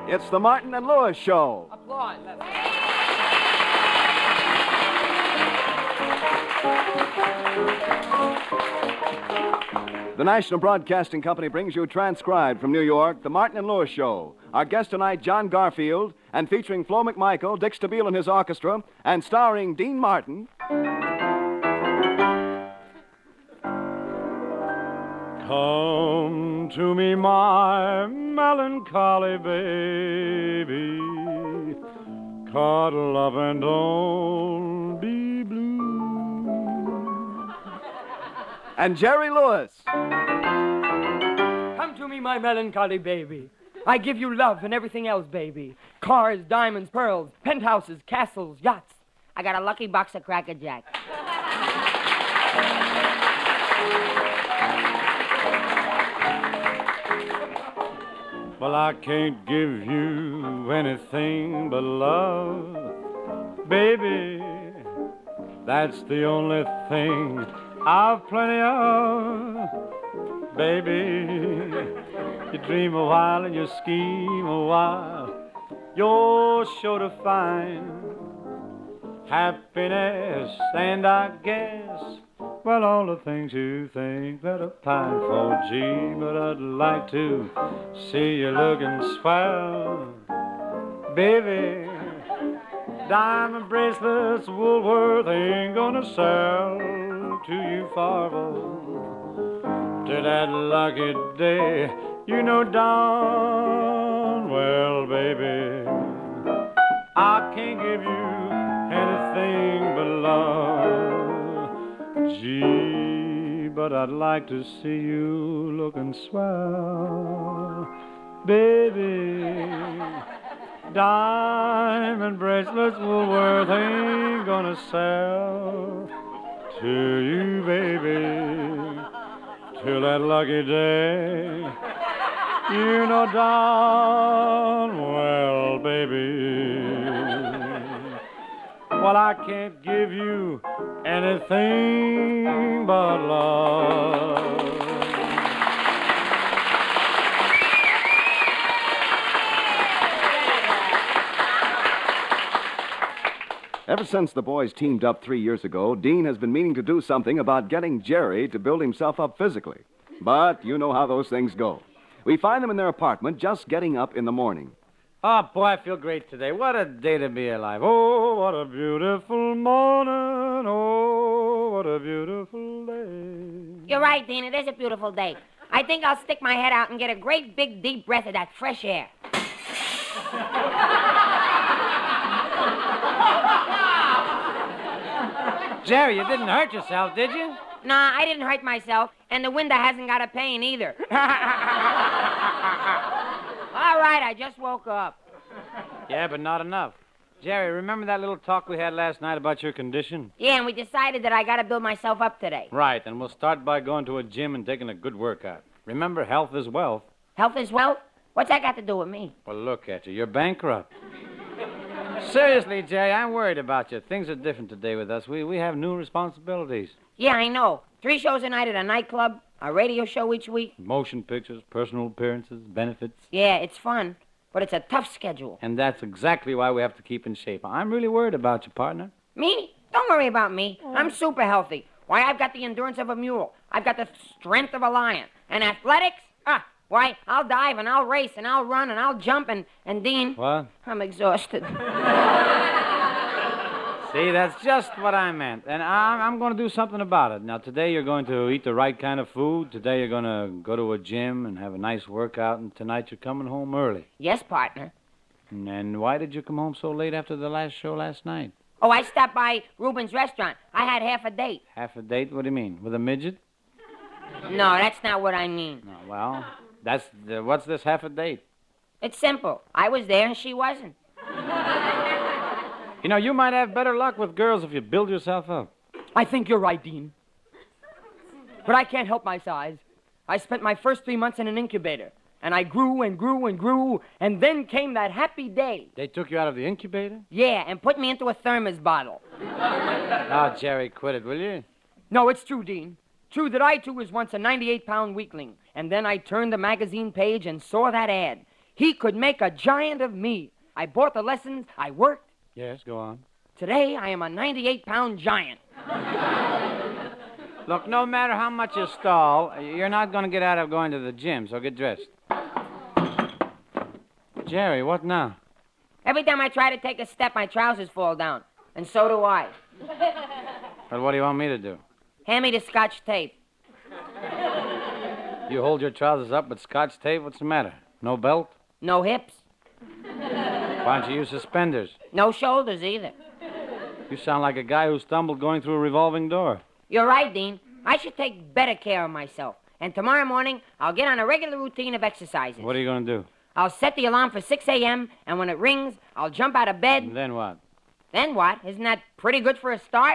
It's the Martin and Lewis Show. Applaud. The National Broadcasting Company brings you transcribed from New York, the Martin and Lewis Show. Our guest tonight, John Garfield, and featuring Flo McMichael, Dick Stabile and his orchestra, and starring Dean Martin. Come to me, my melancholy baby. Cuddle up and don't be blue. And Jerry Lewis. Come to me, my melancholy baby. I give you love and everything else, baby. Cars, diamonds, pearls, penthouses, castles, yachts. I got a lucky box of Cracker Jack. Well, I can't give you anything but love, baby. That's the only thing I've plenty of, baby. You dream a while and you scheme a while. You're sure to find happiness, and I guess, well, all the things you think that are pine for, gee, but I'd like to see you looking swell, baby. Diamond bracelets Woolworth ain't gonna sell to you for till that lucky day. You know darn well, baby, I can't give you anything but love. Gee, but I'd like to see you looking swell, baby. Diamond bracelets Woolworth ain't gonna sell to you, baby, till that lucky day. You know darn well, baby, well, I can't give you anything but love. Ever since the boys teamed up 3 years ago, Dean has been meaning to do something about getting Jerry to build himself up physically. But you know how those things go. We find them in their apartment just getting up in the morning. Oh, boy, I feel great today. What a day to be alive. Oh, what a beautiful morning. Oh, what a beautiful day. You're right, Dean. It is a beautiful day. I think I'll stick my head out and get a great big deep breath of that fresh air. Jerry, you didn't hurt yourself, did you? Nah, I didn't hurt myself, and the window hasn't got a pane either. All right, I just woke up. Yeah, but not enough. Jerry, remember that little talk we had last night about your condition? Yeah, and we decided that I got to build myself up today. Right, and we'll start by going to a gym and taking a good workout. Remember, health is wealth. Health is wealth? What's that got to do with me? Well, look at you. You're bankrupt. Seriously, Jerry, I'm worried about you. Things are different today with us. We have new responsibilities. Yeah, I know. 3 shows a night at a nightclub, a radio show each week. Motion pictures, personal appearances, benefits. Yeah, it's fun, but it's a tough schedule. And that's exactly why we have to keep in shape. I'm really worried about you, partner. Me? Don't worry about me. I'm super healthy. Why, I've got the endurance of a mule. I've got the strength of a lion. And athletics? Why, I'll dive and I'll race and I'll run and I'll jump and Dean... What? I'm exhausted. See, that's just what I meant. And I'm going to do something about it. Now, today you're going to eat the right kind of food. Today you're going to go to a gym and have a nice workout. And tonight you're coming home early. Yes, partner. And why did you come home so late after the last show last night? Oh, I stopped by Reuben's restaurant. I had half a date. Half a date? What do you mean? With a midget? No, that's not what I mean. No, well, what's this half a date? It's simple. I was there and she wasn't. You know, you might have better luck with girls if you build yourself up. I think you're right, Dean. But I can't help my size. I spent my first 3 months in an incubator, and I grew and grew and grew, and then came that happy day. They took you out of the incubator? Yeah, and put me into a thermos bottle. Oh, Jerry, quit it, will you? No, it's true, Dean. True that I, too, was once a 98-pound weakling. And then I turned the magazine page and saw that ad. He could make a giant of me. I bought the lessons. I worked. Yes, go on. Today, I am a 98-pound giant. Look, no matter how much you stall, you're not going to get out of going to the gym, so get dressed. Jerry, what now? Every time I try to take a step, my trousers fall down. And so do I. Well, what do you want me to do? Hand me the Scotch tape. You hold your trousers up with Scotch tape? What's the matter? No belt? No hips. Why don't you use suspenders? No shoulders either. You sound like a guy who stumbled going through a revolving door. You're right, Dean. I should take better care of myself. And tomorrow morning, I'll get on a regular routine of exercises. What are you going to do? I'll set the alarm for 6 a.m., and when it rings, I'll jump out of bed. And then what? Then what? Isn't that pretty good for a start?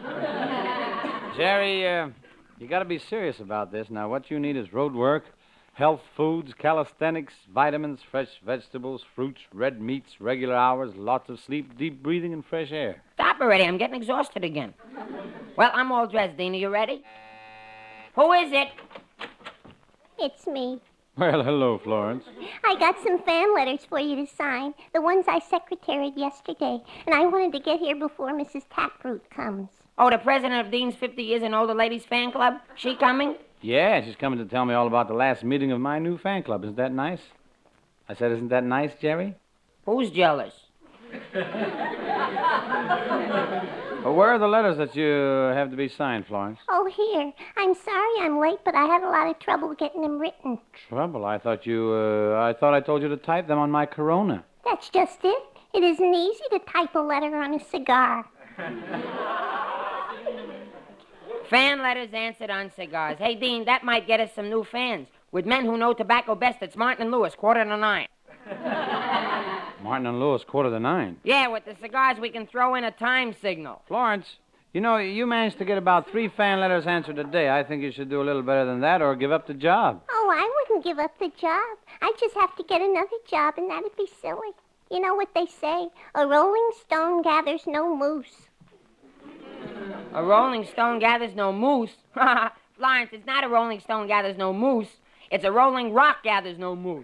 Jerry, you got to be serious about this. Now, what you need is road work, health foods, calisthenics, vitamins, fresh vegetables, fruits, red meats, regular hours, lots of sleep, deep breathing, and fresh air. Stop already. I'm getting exhausted again. Well, I'm all dressed, Dean. Are you ready? Who is it? It's me. Well, hello, Florence. I got some fan letters for you to sign, the ones I secretaried yesterday, and I wanted to get here before Mrs. Taproot comes. Oh, the president of Dean's 50 Years and Older Ladies Fan Club? She coming? Yeah, she's coming to tell me all about the last meeting of my new fan club. Isn't that nice? I said, isn't that nice, Jerry? Who's jealous? Well, where are the letters that you have to be signed, Florence? Oh, here. I'm sorry I'm late, but I had a lot of trouble getting them written. Trouble? I thought I told you to type them on my Corona. That's just it. It isn't easy to type a letter on a cigar. Fan letters answered on cigars. Hey, Dean, that might get us some new fans. With men who know tobacco best, it's Martin and Lewis, 8:45. Martin and Lewis, 8:45. Yeah, with the cigars, we can throw in a time signal. Florence, you know, you managed to get about 3 fan letters answered a day. I think you should do a little better than that or give up the job. Oh, I wouldn't give up the job. I'd just have to get another job, and that'd be silly. You know what they say? A rolling stone gathers no moose. A rolling stone gathers no moose. Florence, it's not a rolling stone gathers no moose. It's a rolling rock gathers no moose.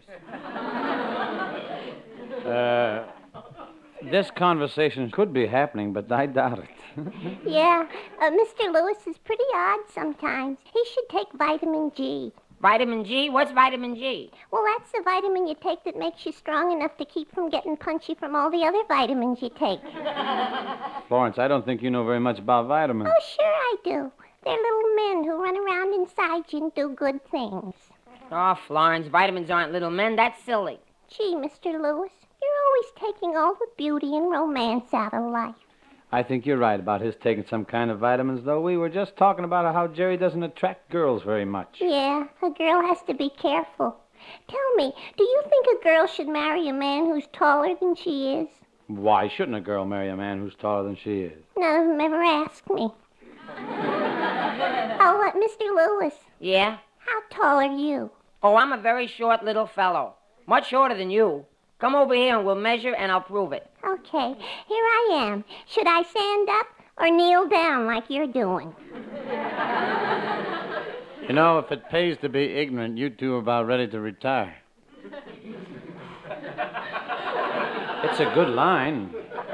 This conversation could be happening, but I doubt it. Yeah, Mr. Lewis is pretty odd sometimes. He should take vitamin G. Vitamin G? What's vitamin G? Well, that's the vitamin you take that makes you strong enough to keep from getting punchy from all the other vitamins you take. Florence, I don't think you know very much about vitamins. Oh, sure I do. They're little men who run around inside you and do good things. Oh, Florence, vitamins aren't little men. That's silly. Gee, Mr. Lewis, you're always taking all the beauty and romance out of life. I think you're right about his taking some kind of vitamins, though. We were just talking about how Jerry doesn't attract girls very much. Yeah, a girl has to be careful. Tell me, do you think a girl should marry a man who's taller than she is? Why shouldn't a girl marry a man who's taller than she is? None of them ever asked me. Oh, Mr. Lewis, Yeah? how tall are you? Oh, I'm a very short little fellow. Much shorter than you. Come over here and we'll measure and I'll prove it. Okay, here I am. Should I stand up or kneel down like you're doing? You know, if it pays to be ignorant, you two are about ready to retire. It's a good line.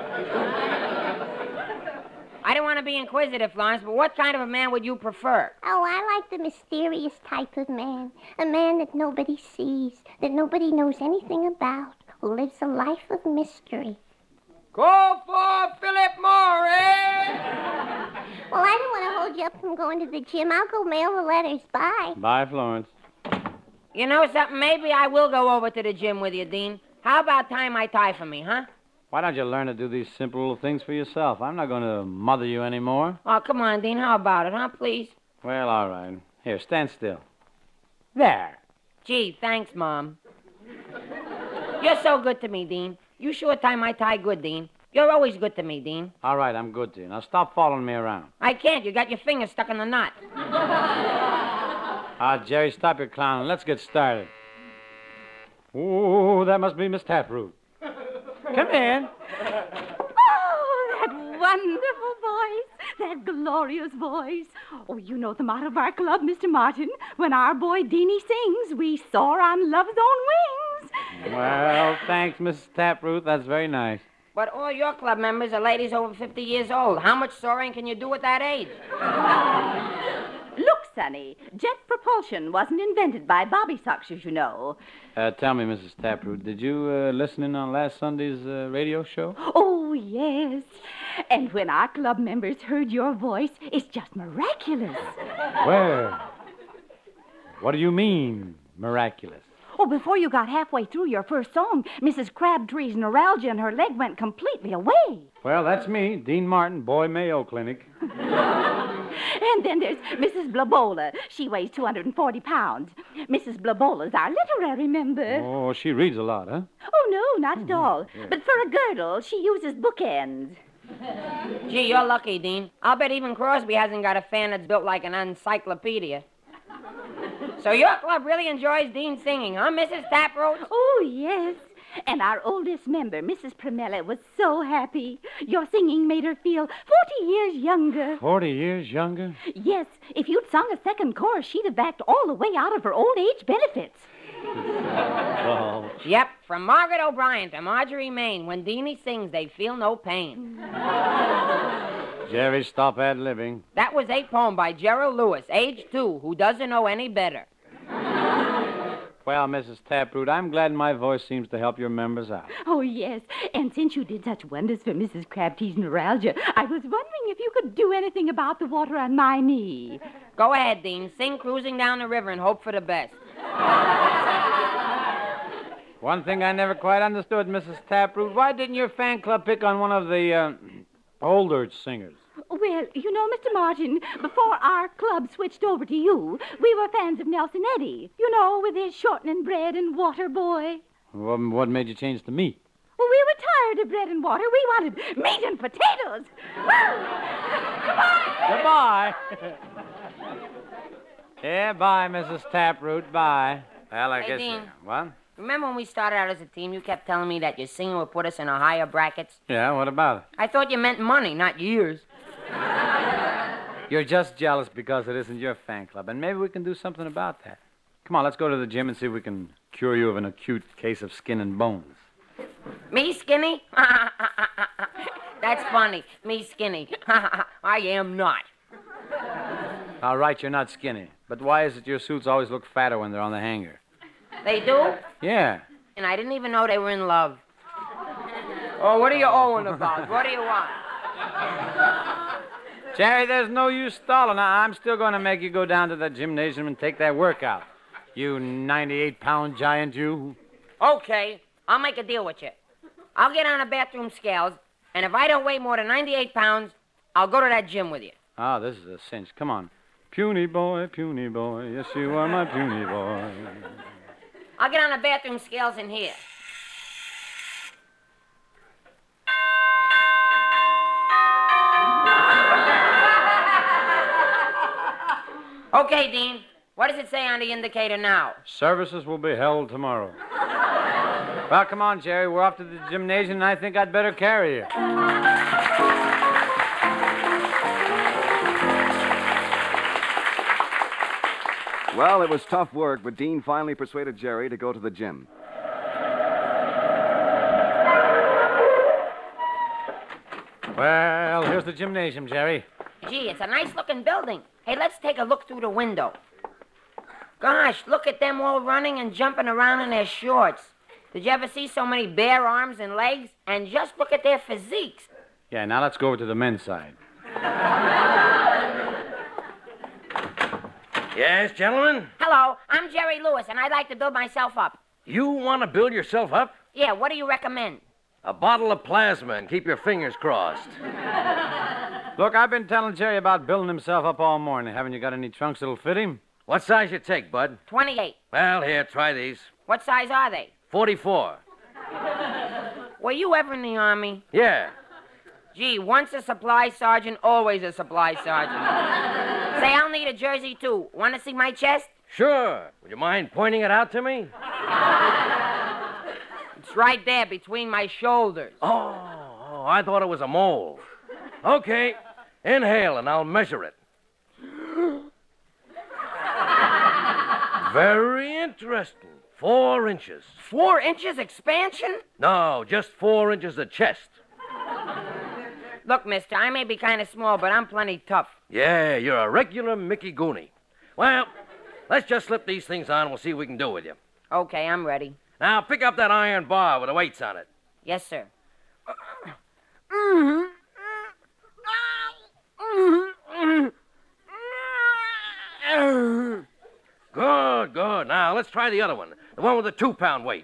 I don't want to be inquisitive, Florence, but what kind of a man would you prefer? Oh, I like the mysterious type of man. A man that nobody sees, that nobody knows anything about, who lives a life of mystery. Go for Philip Morris! Well, I don't want to hold you up from going to the gym. I'll go mail the letters. Bye. Bye, Florence. You know something? Maybe I will go over to the gym with you, Dean. How about tying my tie for me, huh? Why don't you learn to do these simple little things for yourself? I'm not going to mother you anymore. Oh, come on, Dean. How about it, huh, please? Well, all right. Here, stand still. There. Gee, thanks, Mom. You're so good to me, Dean. You sure tie my tie good, Dean. You're always good to me, Dean. All right, I'm good to you. Now stop following me around. I can't. You got your finger stuck in the knot. Jerry, stop your clowning. Let's get started. Ooh, that must be Miss Taproot. Come in. Oh, that wonderful voice, that glorious voice. Oh, you know the motto of our club, Mr. Martin. When our boy Deanie sings, we soar on love's own wings. Well, thanks, Mrs. Taproot. That's very nice. But all your club members are ladies over 50 years old. How much soaring can you do at that age? Look, Sonny, jet propulsion wasn't invented by bobby suckers, you know. Tell me, Mrs. Taproot, did you listen in on last Sunday's radio show? Oh, yes. And when our club members heard your voice, it's just miraculous. Well, what do you mean, miraculous? Oh, before you got halfway through your first song, Mrs. Crabtree's neuralgia in her leg went completely away. Well, that's me, Dean Martin, Boy Mayo Clinic. And then there's Mrs. Blabola. She weighs 240 pounds. Mrs. Blabola's our literary member. Oh, she reads a lot, huh? Oh, no, not at all. Yeah. But for a girdle, she uses bookends. Gee, you're lucky, Dean. I'll bet even Crosby hasn't got a fan that's built like an encyclopedia. So your club really enjoys Dean singing, huh, Mrs. Taproot? Oh, yes. And our oldest member, Mrs. Primella, was so happy. Your singing made her feel 40 years younger. 40 years younger? Yes, if you'd sung a second chorus, she'd have backed all the way out of her old age benefits. Oh. Yep, from Margaret O'Brien to Marjorie Main, when Deanie sings, they feel no pain. Jerry, stop ad-libbing. That was a poem by Gerald Lewis, age 2, who doesn't know any better. Well, Mrs. Taproot, I'm glad my voice seems to help your members out. Oh, yes. And since you did such wonders for Mrs. Crabtree's neuralgia, I was wondering if you could do anything about the water on my knee. Go ahead, Dean. Sing Cruising Down the River and hope for the best. One thing I never quite understood, Mrs. Taproot, why didn't your fan club pick on one of the older singers? Well, you know, Mr. Martin, before our club switched over to you, we were fans of Nelson Eddy. You know, with his shortening bread and water boy. What made you change to me? Well, we were tired of bread and water. We wanted meat and potatoes. Goodbye. Yeah, bye, Mrs. Taproot. Bye. Well, I Hey, guess... Dean. What? Remember when we started out as a team, you kept telling me that your singing would put us in a higher brackets? Yeah, what about it? I thought you meant money, not years. You're just jealous because it isn't your fan club, and maybe we can do something about that. Come on, let's go to the gym and see if we can cure you of an acute case of skin and bones. Me skinny? That's funny. Me skinny. I am not. All right, you're not skinny. But why is it your suits always look fatter when they're on the hanger? They do? Yeah. And I didn't even know they were in love. Oh, what are you owing about? What do you want? Jerry, there's no use stalling. I'm still going to make you go down to that gymnasium and take that workout. You 98-pound giant, you. Okay, I'll make a deal with you. I'll get on the bathroom scales, and if I don't weigh more than 98 pounds, I'll go to that gym with you. Ah, this is a cinch. Come on. Puny boy, yes, you are my puny boy. I'll get on the bathroom scales in here. Okay, Dean. What does it say on the indicator now? Services will be held tomorrow. Well, come on, Jerry. We're off to the gymnasium, and I think I'd better carry you. Well, it was tough work, but Dean finally persuaded Jerry to go to the gym. Well, here's the gymnasium, Jerry. Gee, it's a nice-looking building. Hey, let's take a look through the window. Gosh, look at them all running and jumping around in their shorts. Did you ever see so many bare arms and legs? And just look at their physiques. Yeah, now let's go over to the men's side. Yes, gentlemen? Hello, I'm Jerry Lewis, and I'd like to build myself up. You want to build yourself up? Yeah, what do you recommend? A bottle of plasma and keep your fingers crossed. Look, I've been telling Jerry about building himself up all morning. Haven't you got any trunks that'll fit him? What size you take, bud? 28. Well, here, try these. What size are they? 44. Were you ever in the Army? Yeah. Gee, once a supply sergeant, always a supply sergeant. Say, I'll need a jersey, too. Want to see my chest? Sure. Would you mind pointing it out to me? It's right there between my shoulders. Oh, I thought it was a mole. Okay, inhale and I'll measure it. Very interesting. 4 inches. 4 inches expansion? No, just 4 inches of chest. Look, mister, I may be kind of small, but I'm plenty tough. Yeah, you're a regular Mickey Goonie. Well, let's just slip these things on and we'll see what we can do with you. Okay, I'm ready. Now, pick up that iron bar with the weights on it. Yes, sir. Good, good. Now, let's try the other one. The one with the 2-pound weight.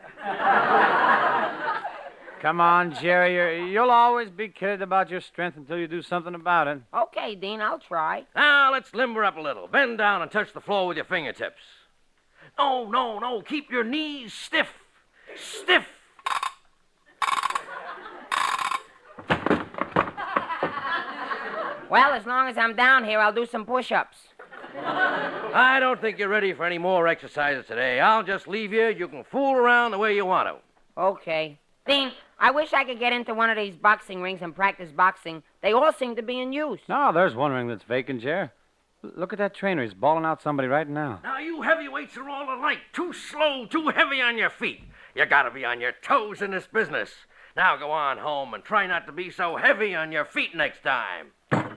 Come on, Jerry. You'll always be kidded about your strength until you do something about it. Okay, Dean, I'll try. Now, let's limber up a little. Bend down and touch the floor with your fingertips. No, no, no. Keep your knees stiff. Stiff. Well, as long as I'm down here, I'll do some push-ups. I don't think you're ready for any more exercises today. I'll just leave you. You can fool around the way you want to. Okay. Dean, I wish I could get into one of these boxing rings and practice boxing. They all seem to be in use. No, there's one ring that's vacant, Jerry. Look at that trainer. He's bawling out somebody right now. Now, you heavyweights are all alike. Too slow, too heavy on your feet. You gotta be on your toes in this business. Now go on home and try not to be so heavy on your feet next time.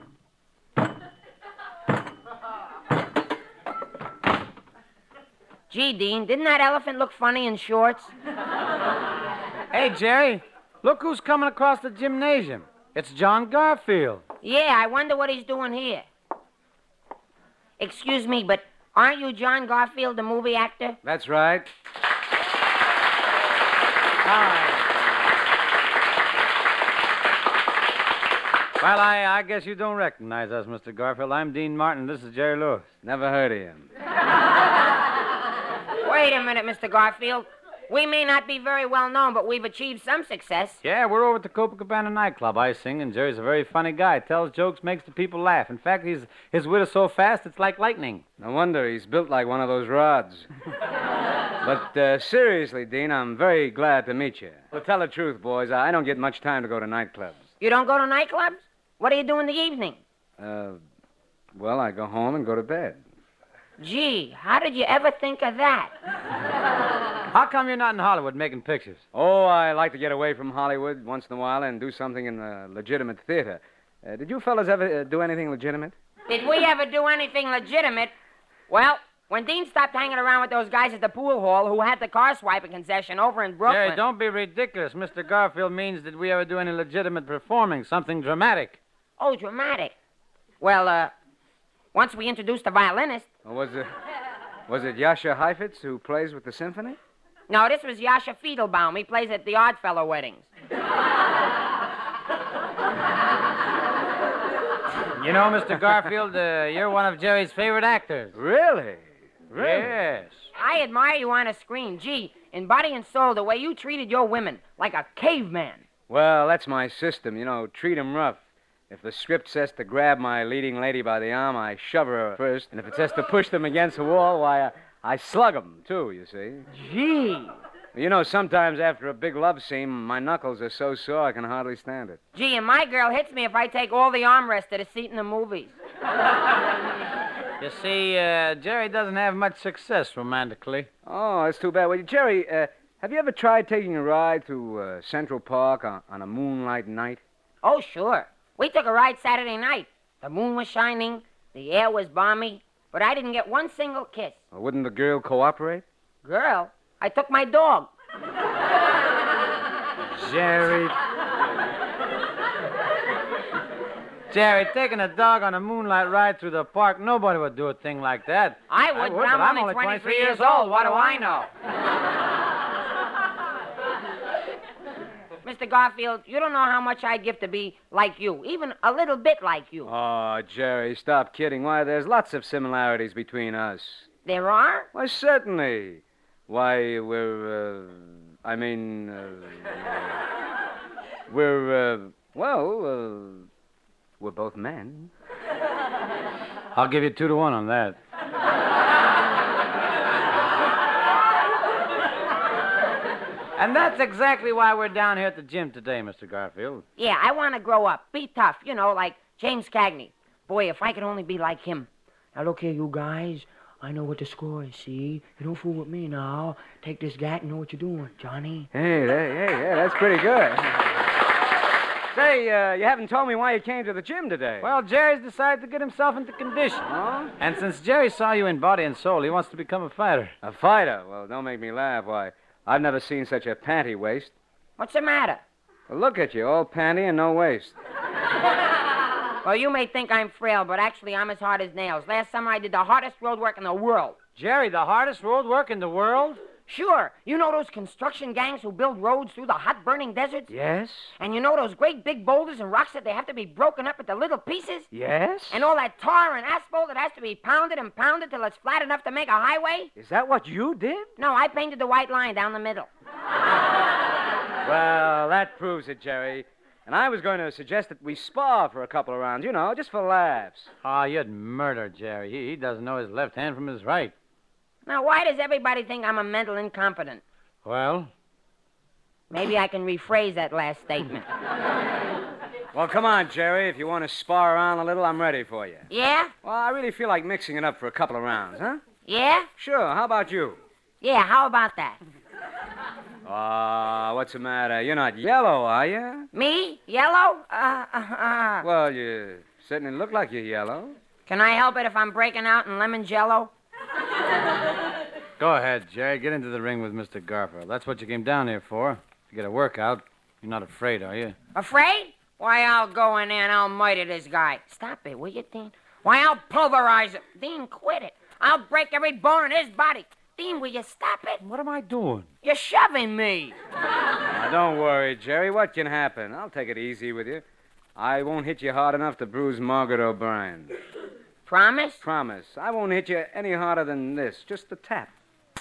Gee, Dean, didn't that elephant look funny in shorts? Hey, Jerry, look who's coming across the gymnasium. It's John Garfield. Yeah, I wonder what he's doing here. Excuse me, but aren't you John Garfield, the movie actor? That's right. Hi. Well, I guess you don't recognize us, Mr. Garfield. I'm Dean Martin. This is Jerry Lewis. Never heard of him. Wait a minute, Mr. Garfield. We may not be very well known, but we've achieved some success. Yeah, we're over at the Copacabana nightclub. I sing, and Jerry's a very funny guy. Tells jokes, makes the people laugh. In fact, his wit is so fast, it's like lightning. No wonder he's built like one of those rods. But seriously, Dean, I'm very glad to meet you. To tell the truth, boys, I don't get much time to go to nightclubs. You don't go to nightclubs? What do you do in the evening? Well, I go home and go to bed. Gee, how did you ever think of that? How come you're not in Hollywood making pictures? Oh, I like to get away from Hollywood once in a while and do something in the legitimate theater. Did you fellas ever do anything legitimate? Did we ever do anything legitimate? Well, when Dean stopped hanging around with those guys at the pool hall who had the car swiping concession over in Brooklyn... Jerry, don't be ridiculous. Mr. Garfield means did we ever do any legitimate performing, something dramatic. Oh, dramatic. Well, once we introduced the violinist... Or was it Yasha Heifetz who plays with the symphony? No, this was Yasha Fiedelbaum. He plays at the Oddfellow weddings. You know, Mr. Garfield, you're one of Jerry's favorite actors. Really? Yes. I admire you on a screen. Gee, in body and soul, the way you treated your women, like a caveman. Well, that's my system, treat 'em rough. If the script says to grab my leading lady by the arm, I shove her first. And if it says to push them against the wall, why, I slug 'em, too, you see. Gee. Sometimes after a big love scene, my knuckles are so sore I can hardly stand it. Gee, and my girl hits me if I take all the armrests to the seat in the movies. You see, Jerry doesn't have much success romantically. Oh, that's too bad. Well, Jerry, have you ever tried taking a ride through Central Park on a moonlight night? Oh, sure. We took a ride Saturday night. The moon was shining, the air was balmy, but I didn't get one single kiss. Well, wouldn't the girl cooperate? Girl? I took my dog. Jerry, taking a dog on a moonlight ride through the park, nobody would do a thing like that. I would, but I'm only 23 years old. What do I know? Mr. Garfield, you don't know how much I'd give to be like you, even a little bit like you. Oh, Jerry, stop kidding. Why, there's lots of similarities between us. There are? Why, certainly. Why, we're both men. I'll give you 2-1 on that. And that's exactly why we're down here at the gym today, Mr. Garfield. Yeah, I want to grow up, be tough, like James Cagney. Boy, if I could only be like him. Now, look here, you guys. I know what the score is, see? You don't fool with me now. Take this gat and know what you're doing, Johnny. Hey, that's pretty good. Say, you haven't told me why you came to the gym today. Well, Jerry's decided to get himself into condition. Huh? And since Jerry saw you in body and soul, he wants to become a fighter. A fighter? Well, don't make me laugh. Why, I've never seen such a panty waist. What's the matter? Well, look at you, all panty and no waist. Well, you may think I'm frail, but actually I'm as hard as nails. Last summer I did the hardest road work in the world. Jerry, the hardest road work in the world? Sure. You know those construction gangs who build roads through the hot burning deserts? Yes? And you know those great big boulders and rocks that they have to be broken up into little pieces? Yes? And all that tar and asphalt that has to be pounded and pounded till it's flat enough to make a highway? Is that what you did? No, I painted the white line down the middle. Well, that proves it, Jerry. And I was going to suggest that we spar for a couple of rounds, just for laughs. Oh, you'd murder Jerry. He doesn't know his left hand from his right. Now, why does everybody think I'm a mental incompetent? Well? Maybe I can rephrase that last statement. Well, come on, Jerry. If you want to spar around a little, I'm ready for you. Yeah? Well, I really feel like mixing it up for a couple of rounds, huh? Yeah? Sure. How about you? Yeah, how about that? What's the matter? You're not yellow, are you? Me? Yellow? Well, you certainly look like you're yellow. Can I help it if I'm breaking out in lemon jello? Go ahead, Jerry. Get into the ring with Mr. Garfield. That's what you came down here for. To get a workout. You're not afraid, are you? Afraid? Why, I'll go in there and I'll murder this guy. Stop it, will you, Dean? Why, I'll pulverize him. Dean, quit it. I'll break every bone in his body. Dean, will you stop it? What am I doing? You're shoving me. Now, don't worry, Jerry. What can happen? I'll take it easy with you. I won't hit you hard enough to bruise Margaret O'Brien. Promise? Promise. I won't hit you any harder than this. Just a tap.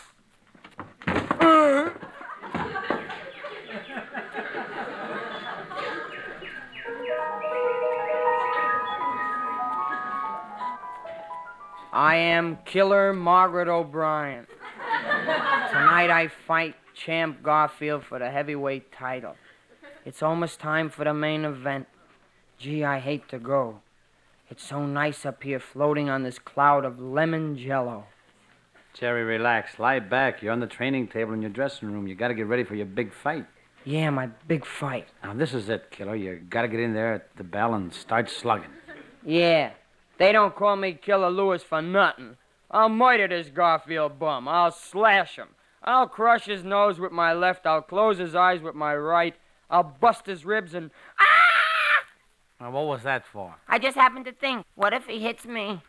I am Killer Margaret O'Brien. Tonight I fight Champ Garfield for the heavyweight title. It's almost time for the main event. Gee, I hate to go. It's so nice up here floating on this cloud of lemon jello. Jerry, relax. Lie back. You're on the training table in your dressing room. You got to get ready for your big fight. Yeah, my big fight. Now, this is it, Killer. You got to get in there at the bell and start slugging. Yeah, they don't call me Killer Lewis for nothing. I'll murder this Garfield bum. I'll slash him. I'll crush his nose with my left. I'll close his eyes with my right. I'll bust his ribs and... Now, what was that for? I just happened to think, what if he hits me?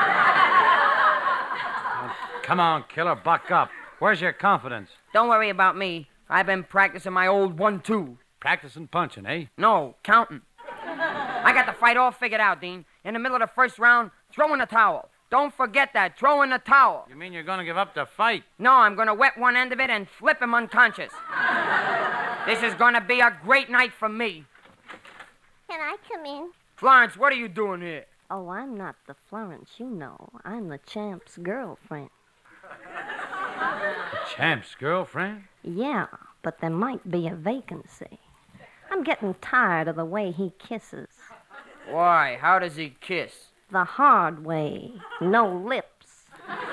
Come on, Killer, buck up. Where's your confidence? Don't worry about me. I've been practicing my old 1-2. Practicing punching, eh? No, counting. I got the fight all figured out, Dean. In the middle of the first round, throw in the towel. Don't forget that. Throw in the towel. You mean you're going to give up the fight? No, I'm going to wet one end of it and flip him unconscious. This is going to be a great night for me. Can I come in? Florence, what are you doing here? Oh, I'm not the Florence you know. I'm the champ's girlfriend. The champ's girlfriend? Yeah, but there might be a vacancy. I'm getting tired of the way he kisses. Why? How does he kiss? The hard way. No lips.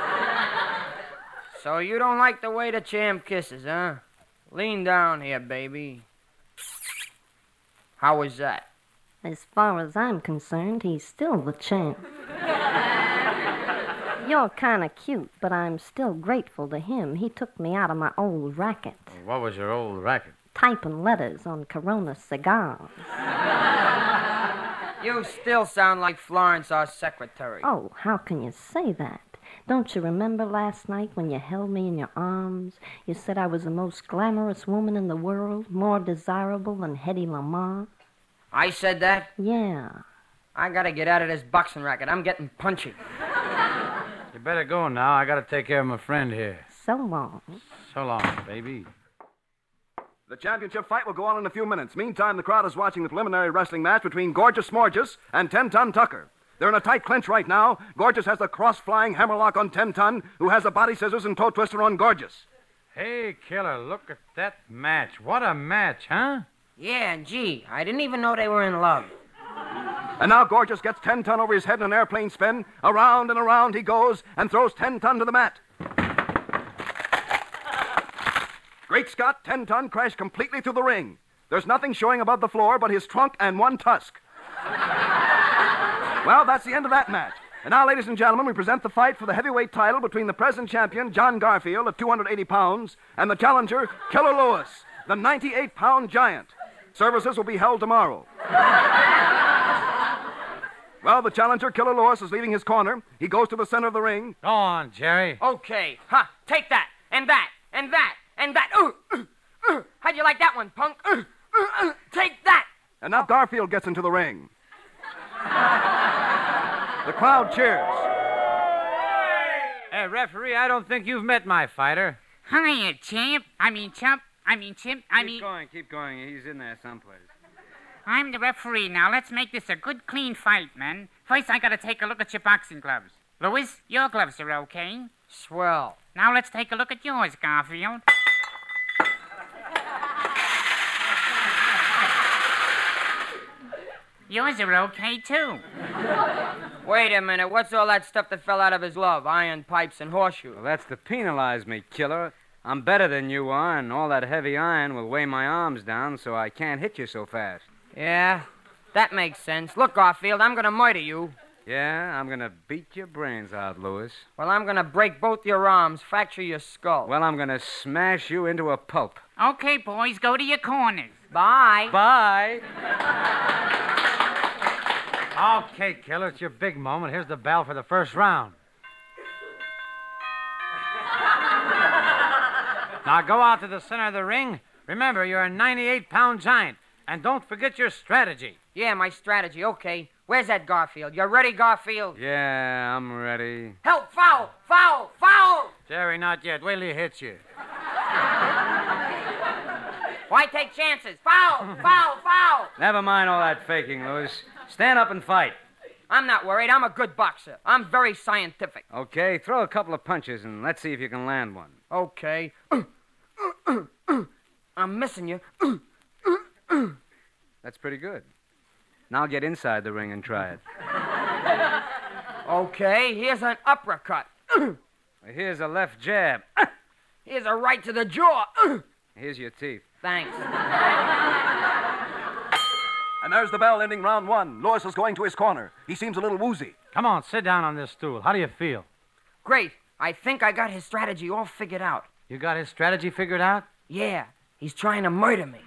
So you don't like the way the champ kisses, huh? Lean down here, baby. How was that? As far as I'm concerned, he's still the champ. You're kind of cute, but I'm still grateful to him. He took me out of my old racket. What was your old racket? Typing letters on Corona cigars. You still sound like Florence, our secretary. Oh, how can you say that? Don't you remember last night when you held me in your arms? You said I was the most glamorous woman in the world, more desirable than Hedy Lamarr. I said that? Yeah. I gotta get out of this boxing racket. I'm getting punchy. You better go now. I got to take care of my friend here. So long. So long, baby. The championship fight will go on in a few minutes. Meantime, the crowd is watching the preliminary wrestling match between Gorgeous Smorges and 10-Ton Tucker. They're in a tight clinch right now. Gorgeous has the cross-flying hammerlock on 10-Ton, who has the body scissors and toe twister on Gorgeous. Hey, Killer, look at that match. What a match, huh? Yeah, gee, I didn't even know they were in love. And now Gorgeous gets 10-ton over his head in an airplane spin. Around and around he goes and throws 10-ton to the mat. Great Scott, 10-ton crashed completely through the ring. There's nothing showing above the floor but his trunk and one tusk. Well, that's the end of that match. And now, ladies and gentlemen, we present the fight for the heavyweight title between the present champion, John Garfield, at 280 pounds, and the challenger, Killer Lewis, the 98-pound giant. Services will be held tomorrow. Well, the challenger, Killer Lewis, is leaving his corner. He goes to the center of the ring. Go on, Jerry. Okay. Take that, and that, and that, and that. How'd you like that one, punk? Take that. And now Garfield gets into the ring. The crowd cheers. Hey, referee, I don't think you've met my fighter. Hiya, champ. Chimp. Keep going. He's in there someplace. I'm the referee. Now, let's make this a good, clean fight, man. First, I gotta take a look at your boxing gloves. Louis, your gloves are okay. Swell. Now, let's take a look at yours, Garfield. Yours are okay, too. Wait a minute. What's all that stuff that fell out of his glove? Iron pipes and horseshoes. Well, that's to penalize me, Killer. I'm better than you are, and all that heavy iron will weigh my arms down so I can't hit you so fast. Yeah, that makes sense. Look, Garfield, I'm gonna murder you. Yeah, I'm gonna beat your brains out, Louis. Well, I'm gonna break both your arms, fracture your skull. Well, I'm gonna smash you into a pulp. Okay, boys, go to your corners. Bye. Bye. Okay, Killer, it's your big moment. Here's the bell for the first round. Now go out to the center of the ring. Remember, you're a 98-pound giant. And don't forget your strategy. Yeah, my strategy. Okay. Where's that Garfield? You ready, Garfield? Yeah, I'm ready. Help! Foul! Foul! Foul! Jerry, not yet. Wait till he hits you. Why take chances? Foul! Foul! Foul! Never mind all that faking, Louis. Stand up and fight. I'm not worried. I'm a good boxer. I'm very scientific. Okay, throw a couple of punches and let's see if you can land one. Okay. I'm missing you. That's pretty good. Now get inside the ring and try it. Okay, here's an uppercut. Here's a left jab. Here's a right to the jaw. Here's your teeth. Thanks. And there's the bell ending round one. Lewis is going to his corner. He seems a little woozy. Come on, sit down on this stool. How do you feel? Great. I think I got his strategy all figured out. You got his strategy figured out? Yeah, he's trying to murder me.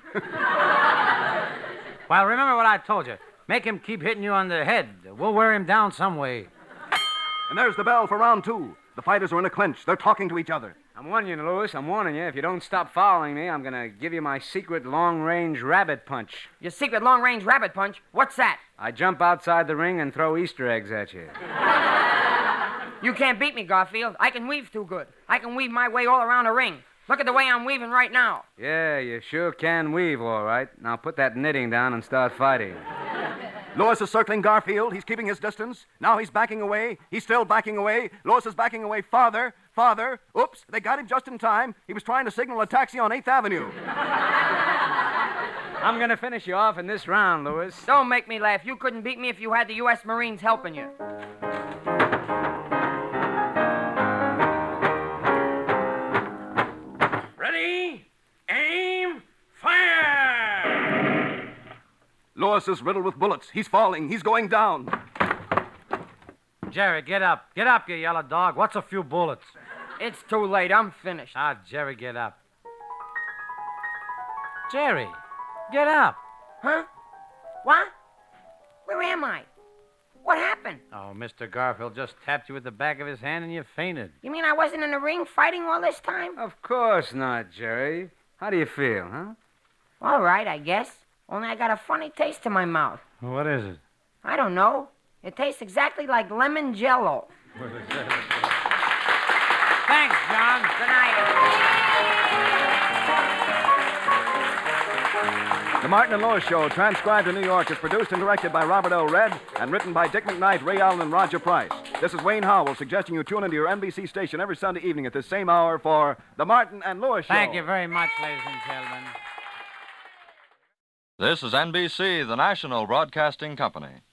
Well, remember what I told you. Make him keep hitting you on the head. We'll wear him down some way. And there's the bell for round two. The fighters are in a clinch. They're talking to each other. I'm warning you, Louis. I'm warning you. If you don't stop following me, I'm going to give you my secret long-range rabbit punch. Your secret long-range rabbit punch? What's that? I jump outside the ring and throw Easter eggs at you. You can't beat me, Garfield. I can weave too good. I can weave my way all around a ring. Look at the way I'm weaving right now. Yeah, you sure can weave, all right. Now put that knitting down and start fighting. Lewis is circling Garfield. He's keeping his distance. Now he's backing away. He's still backing away. Lewis is backing away farther. Oops, they got him just in time. He was trying to signal a taxi on 8th Avenue. I'm going to finish you off in this round, Louis. Don't make me laugh. You couldn't beat me if you had the U.S. Marines helping you. Ready? Aim! Fire! Lewis is riddled with bullets. He's falling. He's going down. Jerry, get up. Get up, you yellow dog. What's a few bullets? It's too late. I'm finished. Ah, Jerry, get up. Jerry, get up. Huh? What? Where am I? What happened? Oh, Mr. Garfield just tapped you with the back of his hand and you fainted. You mean I wasn't in the ring fighting all this time? Of course not, Jerry. How do you feel, huh? All right, I guess. Only I got a funny taste in my mouth. What is it? I don't know. It tastes exactly like lemon jello. Thanks, John. Good night. The Martin and Lewis Show, transcribed in New York, is produced and directed by Robert L. Red and written by Dick McKnight, Ray Allen, and Roger Price. This is Wayne Howell suggesting you tune into your NBC station every Sunday evening at this same hour for The Martin and Lewis Show. Thank you very much, ladies and gentlemen. This is NBC, the national broadcasting company.